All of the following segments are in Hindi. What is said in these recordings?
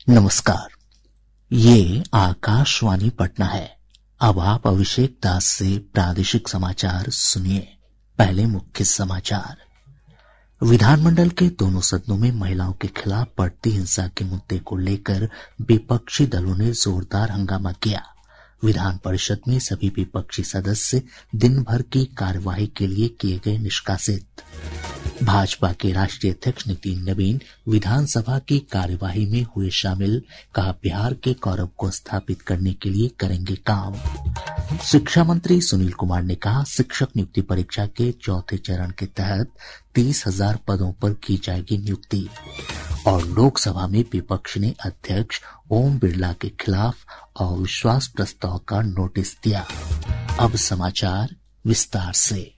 नमस्कार, ये आकाशवाणी पटना है। अब आप अभिषेक दास से प्रादेशिक समाचार सुनिए। पहले मुख्य समाचार। विधानमंडल के दोनों सदनों में महिलाओं के खिलाफ बढ़ती हिंसा के मुद्दे को लेकर विपक्षी दलों ने जोरदार हंगामा किया। विधान परिषद में सभी विपक्षी सदस्य दिन भर की कार्यवाही के लिए किए गए निष्कासित। भाजपा के राष्ट्रीय अध्यक्ष नितिन नवीन विधानसभा की कार्यवाही में हुए शामिल, कहा बिहार के गौरव को स्थापित करने के लिए करेंगे काम। शिक्षा मंत्री सुनील कुमार ने कहा शिक्षक नियुक्ति परीक्षा के चौथे चरण के तहत 30,000 पदों पर की जाएगी नियुक्ति। और लोकसभा में विपक्ष ने अध्यक्ष ओम बिरला के खिलाफ अविश्वास प्रस्ताव का नोटिस दिया। अब समाचार विस्तार से।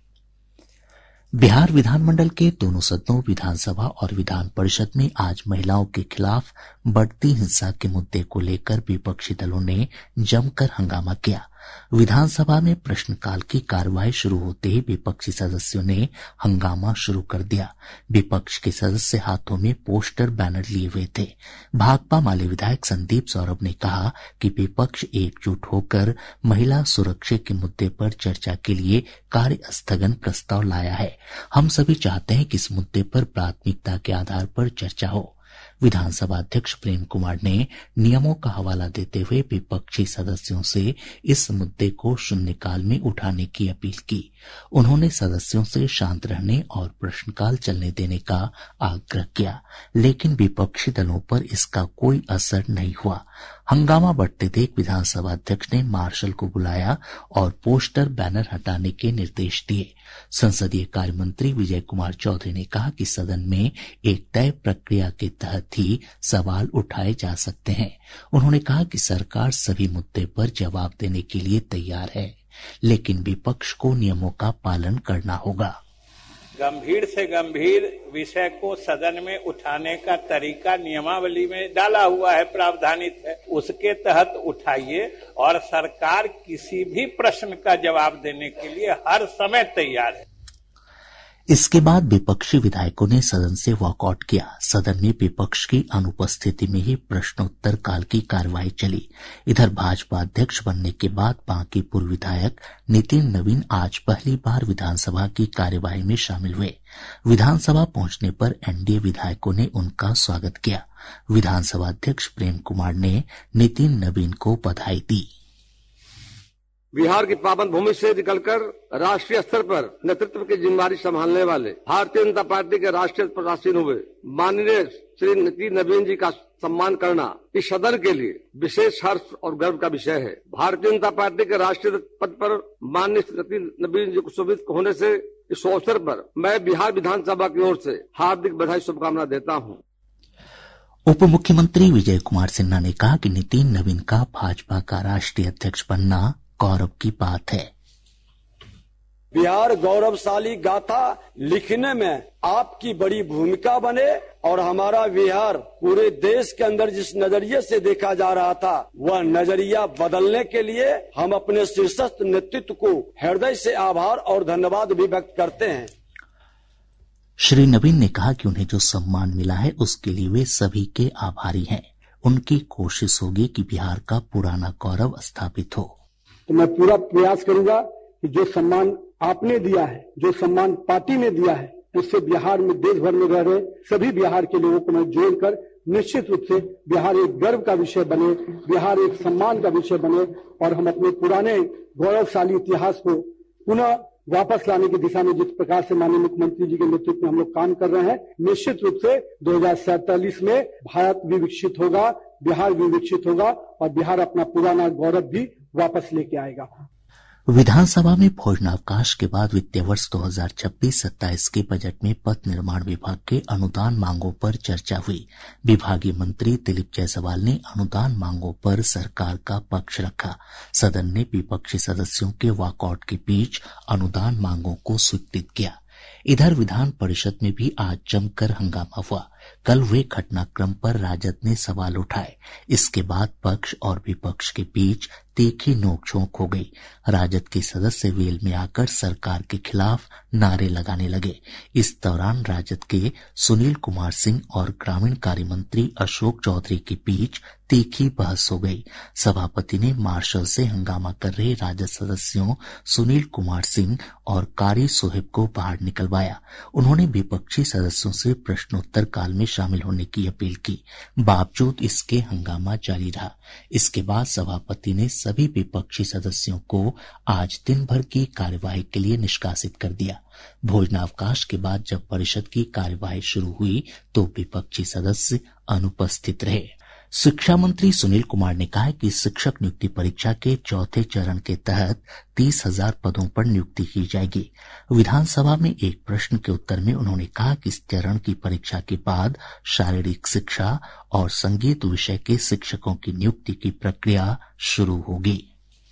बिहार विधानमंडल के दोनों सदनों विधानसभा और विधान परिषद में आज महिलाओं के खिलाफ बढ़ती हिंसा के मुद्दे को लेकर विपक्षी दलों ने जमकर हंगामा किया। विधानसभा में प्रश्नकाल की कार्यवाही शुरू होते ही विपक्षी सदस्यों ने हंगामा शुरू कर दिया। विपक्ष के सदस्य हाथों में पोस्टर बैनर लिए हुए थे। भाकपा माले विधायक संदीप सौरभ ने कहा कि विपक्ष एकजुट होकर महिला सुरक्षा के मुद्दे पर चर्चा के लिए कार्य स्थगन प्रस्ताव लाया है। हम सभी चाहते हैं कि इस मुद्दे पर प्राथमिकता के आधार पर चर्चा हो। विधानसभा अध्यक्ष प्रेम कुमार ने नियमों का हवाला देते हुए विपक्षी सदस्यों से इस मुद्दे को शून्यकाल में उठाने की अपील की। उन्होंने सदस्यों से शांत रहने और प्रश्नकाल चलने देने का आग्रह किया, लेकिन विपक्षी दलों पर इसका कोई असर नहीं हुआ। हंगामा बढ़ते देख विधानसभा अध्यक्ष ने मार्शल को बुलाया और पोस्टर बैनर हटाने के निर्देश दिए। संसदीय कार्य मंत्री विजय कुमार चौधरी ने कहा कि सदन में एक तय प्रक्रिया के तहत ही सवाल उठाए जा सकते हैं। उन्होंने कहा कि सरकार सभी मुद्दे पर जवाब देने के लिए तैयार है, लेकिन विपक्ष को नियमों का पालन करना होगा। गंभीर से गंभीर विषय को सदन में उठाने का तरीका नियमावली में डाला हुआ है, प्रावधानित है। उसके तहत उठाइए और सरकार किसी भी प्रश्न का जवाब देने के लिए हर समय तैयार है। इसके बाद विपक्षी विधायकों ने सदन से वॉकआउट किया। सदन में विपक्ष की अनुपस्थिति में ही प्रश्नोत्तर काल की कार्यवाही चली। इधर भाजपा अध्यक्ष बनने के बाद बांकीपुर विधायक नितिन नवीन आज पहली बार विधानसभा की कार्यवाही में शामिल हुए। विधानसभा पहुंचने पर एनडीए विधायकों ने उनका स्वागत किया। विधानसभा अध्यक्ष प्रेम कुमार ने नितिन नवीन को बधाई दी। बिहार की पावन भूमि से निकलकर राष्ट्रीय स्तर पर नेतृत्व की जिम्मेदारी संभालने वाले भारतीय जनता पार्टी के राष्ट्रीय प्रत्याशी हुए माननीय श्री नितिन नवीन जी का सम्मान करना इस सदन के लिए विशेष हर्ष और गर्व का विषय है। भारतीय जनता पार्टी के राष्ट्रीय पद पर माननीय नितिन नवीन जी को सुविदित होने से इस अवसर पर मैं बिहार विधानसभा की ओर से हार्दिक बधाई शुभकामना देता हूँ। उप मुख्यमंत्री विजय कुमार सिन्हा ने कहा कि नितिन नवीन का भाजपा का राष्ट्रीय अध्यक्ष बनना गौरव की बात है। बिहार गौरवशाली गाथा लिखने में आपकी बड़ी भूमिका बने और हमारा बिहार पूरे देश के अंदर जिस नजरिए से देखा जा रहा था वह नजरिया बदलने के लिए हम अपने शीर्षस्थ नेतृत्व को हृदय से आभार और धन्यवाद भी व्यक्त करते हैं। श्री नवीन ने कहा कि उन्हें जो सम्मान मिला है उसके लिए वे सभी के आभारी हैं। उनकी कोशिश होगी कि बिहार का पुराना गौरव स्थापित हो। तो मैं पूरा प्रयास करूंगा कि जो सम्मान आपने दिया है, जो सम्मान पार्टी ने दिया है, उससे बिहार में देश भर में रह रहे सभी बिहार के लोगों को मैं जोड़कर निश्चित रूप से बिहार एक गर्व का विषय बने, बिहार एक सम्मान का विषय बने और हम अपने पुराने गौरवशाली इतिहास को पुनः वापस लाने की दिशा में जिस प्रकार से माननीय मुख्यमंत्री जी के नेतृत्व में हम लोग काम कर रहे हैं, निश्चित रूप से 2047 में भारत भी विकसित होगा, बिहार भी विकसित होगा और बिहार अपना पुराना गौरव भी वापस लेके आएगा। विधानसभा में भोजनावकाश के बाद वित्तीय वर्ष 2026-27 के बजट में पथ निर्माण विभाग के अनुदान मांगों पर चर्चा हुई। विभागीय मंत्री दिलीप जायसवाल ने अनुदान मांगों पर सरकार का पक्ष रखा। सदन ने विपक्षी सदस्यों के वॉकआउट के बीच अनुदान मांगों को स्वीकृत किया। इधर विधान परिषद में भी आज जमकर हंगामा हुआ। कल हुए घटनाक्रम पर राजद ने सवाल उठाए। इसके बाद पक्ष और विपक्ष के बीच तीखी नोकझोंक हो गई। राजद के सदस्य वेल में आकर सरकार के खिलाफ नारे लगाने लगे। इस दौरान राजद के सुनील कुमार सिंह और ग्रामीण कार्य मंत्री अशोक चौधरी के बीच तीखी बहस हो गई। सभापति ने मार्शल से हंगामा कर रहे राजद सदस्यों सुनील कुमार सिंह और कारी सोहेब को बाहर निकलवाया। उन्होंने विपक्षी सदस्यों से प्रश्नोत्तर काल में शामिल होने की अपील की। बावजूद इसके हंगामा जारी रहा। इसके बाद सभापति ने सभी विपक्षी सदस्यों को आज दिन भर की कार्यवाही के लिए निष्कासित कर दिया। भोजनावकाश के बाद जब परिषद की कार्यवाही शुरू हुई तो विपक्षी सदस्य अनुपस्थित रहे। शिक्षा मंत्री सुनील कुमार ने कहा कि शिक्षक नियुक्ति परीक्षा के चौथे चरण के तहत 30,000 पदों पर नियुक्ति की जाएगी। विधानसभा में एक प्रश्न के उत्तर में उन्होंने कहा कि इस चरण की परीक्षा के बाद शारीरिक शिक्षा और संगीत विषय के शिक्षकों की नियुक्ति की प्रक्रिया शुरू होगी।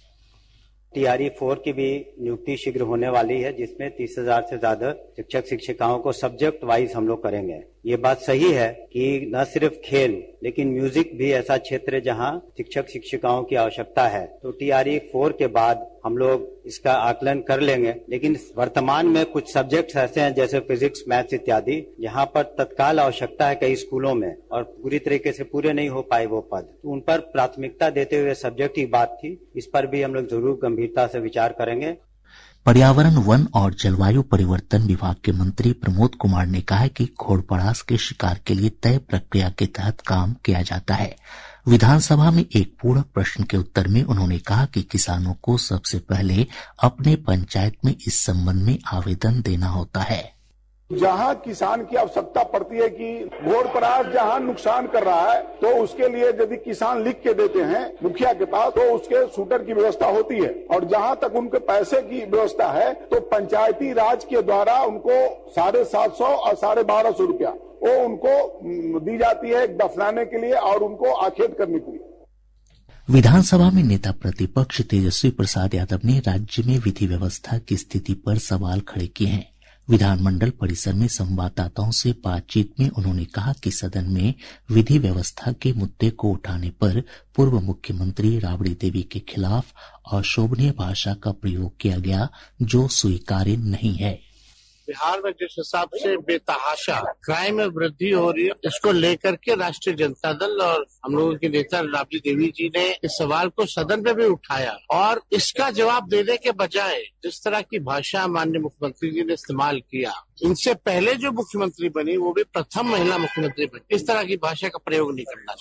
TRE 4 की भी नियुक्ति शीघ्र होने वाली है, जिसमें 30,000 से ज्यादा शिक्षक शिक्षिकाओं को सब्जेक्ट वाइज हम लोग करेंगे। ये बात सही है कि न सिर्फ खेल लेकिन म्यूजिक भी ऐसा क्षेत्र है जहां शिक्षक शिक्षिकाओं की आवश्यकता है। तो TRE 4 के बाद हम लोग इसका आकलन कर लेंगे। लेकिन वर्तमान में कुछ सब्जेक्ट्स ऐसे हैं जैसे फिजिक्स, मैथ्स इत्यादि, जहां पर तत्काल आवश्यकता है कई स्कूलों में और पूरी तरीके से पूरे नहीं हो पाए वो पद, तो उन पर प्राथमिकता देते हुए सब्जेक्ट की बात थी। इस पर भी हम लोग जरूर गंभीरता से विचार करेंगे। पर्यावरण, वन और जलवायु परिवर्तन विभाग के मंत्री प्रमोद कुमार ने कहा है कि घोड़पड़ास के शिकार के लिए तय प्रक्रिया के तहत काम किया जाता है। विधानसभा में एक पूरक प्रश्न के उत्तर में उन्होंने कहा कि किसानों को सबसे पहले अपने पंचायत में इस संबंध में आवेदन देना होता है। जहां किसान की आवश्यकता पड़ती है कि घोड़परास जहां नुकसान कर रहा है तो उसके लिए यदि किसान लिख के देते हैं मुखिया के पास तो उसके शूटर की व्यवस्था होती है। और जहां तक उनके पैसे की व्यवस्था है तो पंचायती राज के द्वारा उनको 750 और 1250 रुपया वो उनको दी जाती है दफनाने के लिए और उनको आखेट करने के लिए। विधानसभा में नेता प्रतिपक्ष तेजस्वी प्रसाद यादव ने राज्य में विधि व्यवस्था की स्थिति पर सवाल खड़े किए हैं। विधानमंडल परिसर में संवाददाताओं से बातचीत में उन्होंने कहा कि सदन में विधि व्यवस्था के मुद्दे को उठाने पर पूर्व मुख्यमंत्री राबड़ी देवी के खिलाफ अशोभनीय भाषा का प्रयोग किया गया, जो स्वीकार्य नहीं है। बिहार में जिस हिसाब से बेतहाशा क्राइम में वृद्धि हो रही है, इसको लेकर के राष्ट्रीय जनता दल और हम लोगों के नेता राबड़ी देवी जी ने इस सवाल को सदन में भी उठाया और इसका जवाब देने के बजाय जिस तरह की भाषा माननीय मुख्यमंत्री जी ने इस्तेमाल किया, इनसे पहले जो मुख्यमंत्री बनी वो भी प्रथम महिला मुख्यमंत्री बनी, इस तरह की भाषा का प्रयोग नहीं करना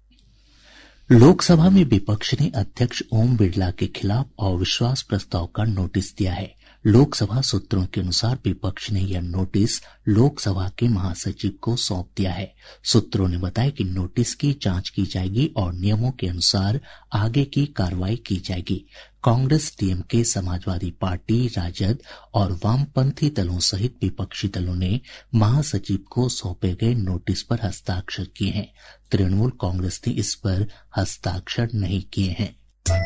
चाहिए। लोकसभा में विपक्ष ने अध्यक्ष ओम बिरला के खिलाफ अविश्वास प्रस्ताव का नोटिस दिया है। लोकसभा सूत्रों के अनुसार विपक्ष ने यह नोटिस लोकसभा के महासचिव को सौंप दिया है। सूत्रों ने बताया कि नोटिस की जांच की जाएगी और नियमों के अनुसार आगे की कार्रवाई की जाएगी। कांग्रेस, डीएमके, समाजवादी पार्टी, राजद और वामपंथी दलों सहित विपक्षी दलों ने महासचिव को सौंपे गए नोटिस पर हस्ताक्षर किए हैं। तृणमूल कांग्रेस ने इस पर हस्ताक्षर नहीं किए हैं।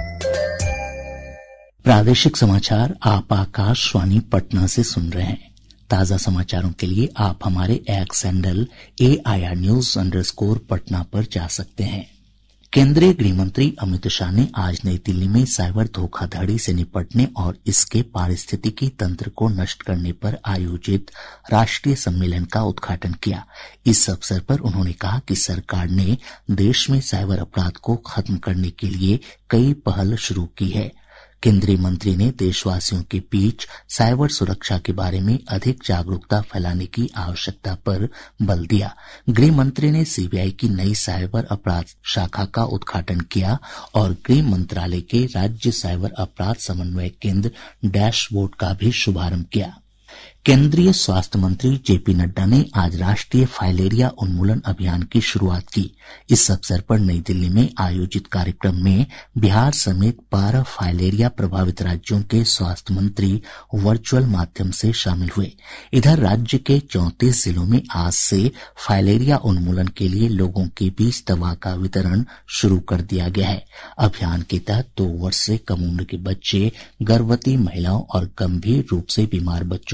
प्रादेशिक समाचार आप आकाशवाणी पटना से सुन रहे हैं। ताजा समाचारों के लिए आप हमारे X handle AIR News_ Patna पर जा सकते हैं। केंद्रीय गृह मंत्री अमित शाह ने आज नई दिल्ली में साइबर धोखाधड़ी से निपटने और इसके पारिस्थितिकी तंत्र को नष्ट करने पर आयोजित राष्ट्रीय सम्मेलन का उद्घाटन किया। इस अवसर पर उन्होंने कहा कि सरकार ने देश में साइबर अपराध को खत्म करने के लिए कई पहल शुरू की है। केंद्रीय मंत्री ने देशवासियों के बीच साइबर सुरक्षा के बारे में अधिक जागरूकता फैलाने की आवश्यकता पर बल दिया। गृह मंत्री ने CBI की नई साइबर अपराध शाखा का उद्घाटन किया और गृह मंत्रालय के राज्य साइबर अपराध समन्वय केंद्र डैशबोर्ड का भी शुभारंभ किया। केंद्रीय स्वास्थ्य मंत्री JP नड्डा ने आज राष्ट्रीय फाइलेरिया उन्मूलन अभियान की शुरुआत की। इस अवसर पर नई दिल्ली में आयोजित कार्यक्रम में बिहार समेत 12 फाइलेरिया प्रभावित राज्यों के स्वास्थ्य मंत्री वर्चुअल माध्यम से शामिल हुए। इधर राज्य के 34 जिलों में आज से फाइलेरिया उन्मूलन के लिए लोगों के बीच दवा का वितरण शुरू कर दिया गया है। अभियान के तहत 2 वर्ष से कम उम्र के बच्चे, गर्भवती महिलाओं और गंभीर रूप से बीमार बच्चों को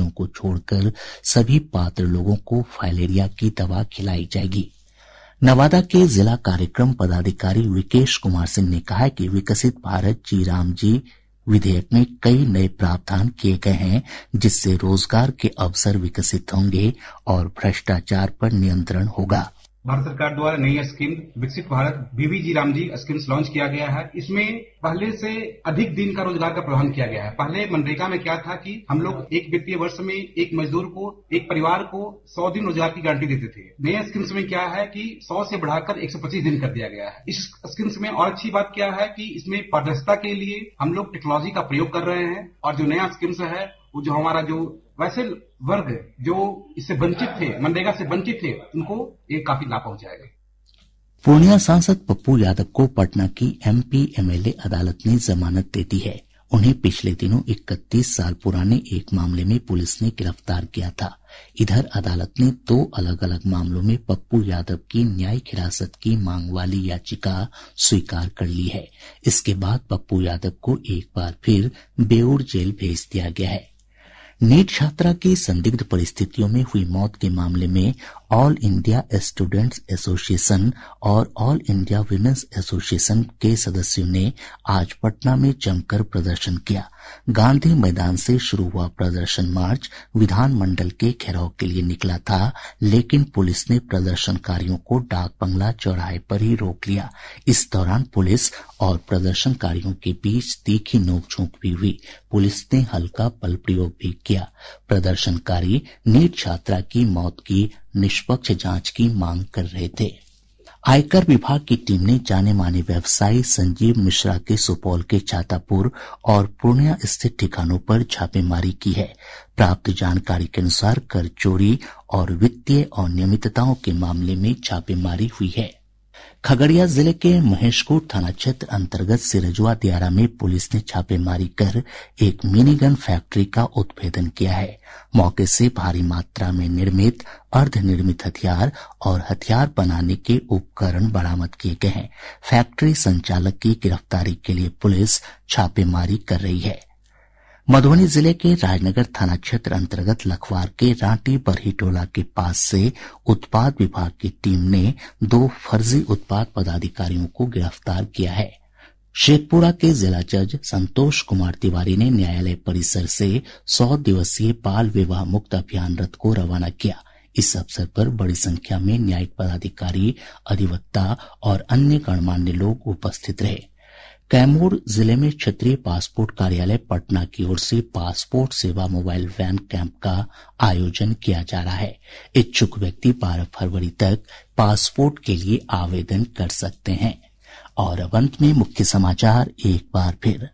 छोड़कर सभी पात्र लोगों को फाइलेरिया की दवा खिलाई जाएगी। नवादा के जिला कार्यक्रम पदाधिकारी विकेश कुमार सिंह ने कहा है कि विकसित भारत जी राम जी विधेयक में कई नए प्रावधान किए गए हैं, जिससे रोजगार के अवसर विकसित होंगे और भ्रष्टाचार पर नियंत्रण होगा। भारत सरकार द्वारा नई स्कीम विकसित भारत बीवीजी रामजी स्कीम लॉन्च किया गया है। इसमें पहले से अधिक दिन का रोजगार का प्रावधान किया गया है। पहले मनरेगा में क्या था कि हम लोग एक वित्तीय वर्ष में एक मजदूर को, एक परिवार को 100 दिन रोजगार की गारंटी देते थे। नए स्कीम्स में क्या है कि 100 से बढ़ाकर 125 दिन कर दिया गया है। इस स्कीम्स में और अच्छी बात क्या है कि इसमें पारदर्शिता के लिए हम लोग टेक्नोलॉजी का प्रयोग कर रहे हैं और जो नया स्कीम्स है वो जो हमारा जो वैसे वर्ग जो इससे वंचित थे, मनरेगा से वंचित थे, उनको एक काफी लाभ पहुंचाएगा। पूर्णिया सांसद पप्पू यादव को पटना की एमपी एमएलए अदालत ने जमानत दे दी है। उन्हें पिछले दिनों 31 साल पुराने एक मामले में पुलिस ने गिरफ्तार किया था। इधर अदालत ने 2 अलग अलग मामलों में पप्पू यादव की न्यायिक हिरासत की मांग वाली याचिका स्वीकार कर ली है। इसके बाद पप्पू यादव को एक बार फिर बेऊर जेल भेज दिया गया है। नीट छात्रा की संदिग्ध परिस्थितियों में हुई मौत के मामले में ऑल इंडिया स्टूडेंट्स एसोसिएशन और ऑल इंडिया विमेंस एसोसिएशन के सदस्यों ने आज पटना में जमकर प्रदर्शन किया। गांधी मैदान से शुरू हुआ प्रदर्शन मार्च विधानमंडल के घेराव के लिए निकला था, लेकिन पुलिस ने प्रदर्शनकारियों को डाक बंगला चौराहे पर ही रोक लिया। इस दौरान पुलिस और प्रदर्शनकारियों के बीच तीखी नोकझोंक भी हुई। पुलिस ने हल्का बल प्रयोग भी किया। प्रदर्शनकारी नीट छात्रा की मौत की निष्पक्ष जांच की मांग कर रहे थे। आयकर विभाग की टीम ने जाने माने व्यवसायी संजीव मिश्रा के सुपौल के छातापुर और पूर्णिया स्थित ठिकानों पर छापेमारी की है। प्राप्त जानकारी के अनुसार कर चोरी और वित्तीय अनियमितताओं के मामले में छापेमारी हुई है। खगड़िया जिले के महेशकोट थाना क्षेत्र अंतर्गत सिरजुआ दियारा में पुलिस ने छापेमारी कर एक मिनी गन फैक्ट्री का उत्भेदन किया है। मौके से भारी मात्रा में निर्मित अर्धनिर्मित हथियार और हथियार बनाने के उपकरण बरामद किए गए हैं। फैक्ट्री संचालक की गिरफ्तारी के लिए पुलिस छापेमारी कर रही है। मधुबनी जिले के राजनगर थाना क्षेत्र अंतर्गत लखवार के रांटी बरही टोला के पास से उत्पाद विभाग की टीम ने 2 फर्जी उत्पाद पदाधिकारियों को गिरफ्तार किया है। शेखपुरा के जिला जज संतोष कुमार तिवारी ने न्यायालय परिसर से 100 दिवसीय बाल विवाह मुक्त अभियान रथ को रवाना किया। इस अवसर पर बड़ी संख्या में न्यायिक पदाधिकारी, अधिवक्ता और अन्य गणमान्य लोग उपस्थित रहे। कैमूर जिले में क्षेत्रीय पासपोर्ट कार्यालय पटना की ओर से पासपोर्ट सेवा मोबाइल वैन कैंप का आयोजन किया जा रहा है। इच्छुक व्यक्ति 12 फरवरी तक पासपोर्ट के लिए आवेदन कर सकते हैं। और अब अंत में मुख्य समाचार एक बार फिर।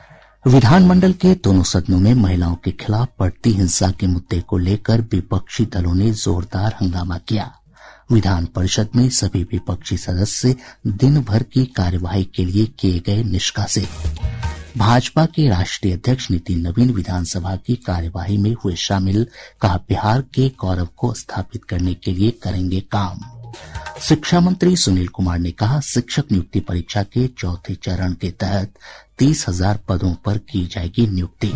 विधानमंडल के दोनों सदनों में महिलाओं के खिलाफ बढ़ती हिंसा के मुद्दे को लेकर विपक्षी दलों ने जोरदार हंगामा किया। विधान परिषद में सभी विपक्षी सदस्य दिन भर की कार्यवाही के लिए किए गए निष्कासित। भाजपा के राष्ट्रीय अध्यक्ष नितिन नवीन विधानसभा की कार्यवाही में हुए शामिल, कहा बिहार के गौरव को स्थापित करने के लिए करेंगे काम। शिक्षा मंत्री सुनील कुमार ने कहा शिक्षक नियुक्ति परीक्षा के चौथे चरण के तहत 30,000 पदों पर की जाएगी नियुक्ति।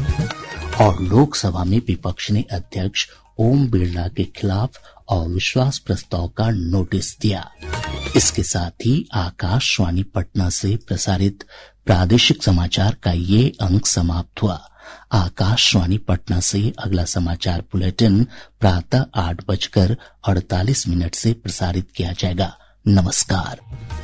और लोकसभा में विपक्ष ने अध्यक्ष ओम बिरला के खिलाफ अविश्वास प्रस्ताव का नोटिस दिया। इसके साथ ही आकाशवाणी पटना से प्रसारित प्रादेशिक समाचार का ये अंक समाप्त हुआ। आकाशवाणी पटना से अगला समाचार बुलेटिन प्रातः 8:48 से प्रसारित किया जाएगा। नमस्कार।